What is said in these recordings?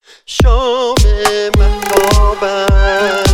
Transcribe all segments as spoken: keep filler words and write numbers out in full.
شام مهتابم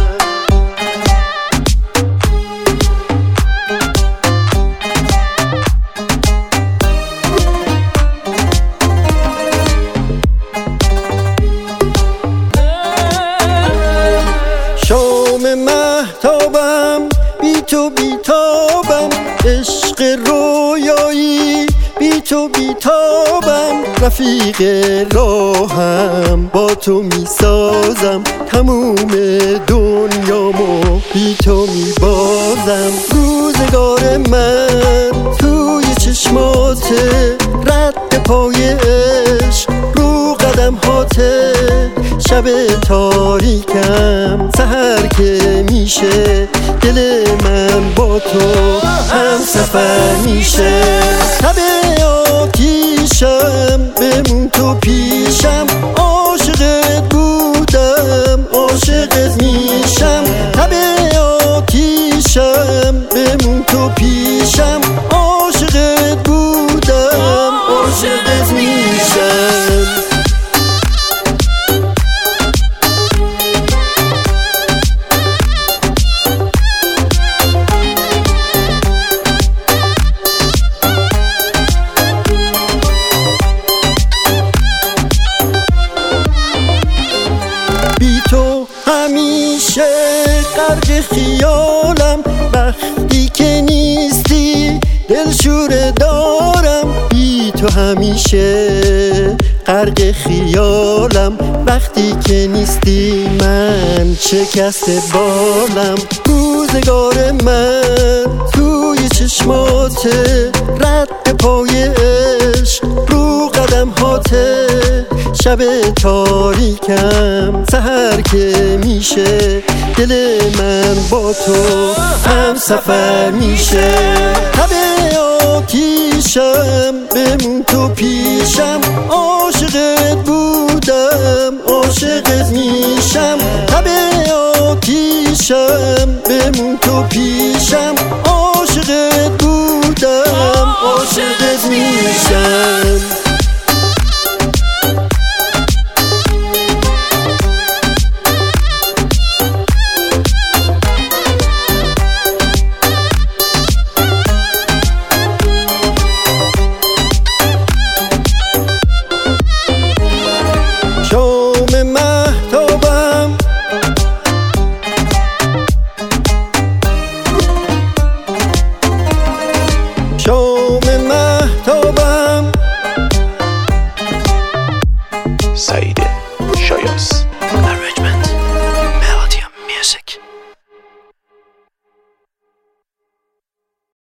شام مهتابم بی تو بی تابم، عشق رویایی بی تو بی تابم، رفیق راهم با تو می سازم، تموم دنیامو بی تو می بازم. روزگار من توی چشماته، رد پای عشق رو قدم هاته، شب تاریکم سحر که میشه، دل من با تو هم سفر میشه. شب آتیشم بمون تو پیشم، عاشقت بودم عاشقت میشم. شب آتیشم بمون تو پیشم، عاشقت بودم عاشقت میشم. بی تو همیشه غرق خیالم، وقتی که نیستی دلشوره دارم. بی تو همیشه غرق خیالم، وقتی که نیستی من شکست بالم. روزگار من توی چشماته، رد پای عشق رو قدم هاته، شب تاریکم سحر که میشه، دل من با تو هم سفر میشه. شب آتیشم بمون تو پیشم، عاشقت بودم عاشقت میشم. شب آتیشم بمون تو پیشم، عاشقت بودم عاشقت میشم. شام مهتابم شام مهتابم سعید شایاس. Arrangement Melodium Music.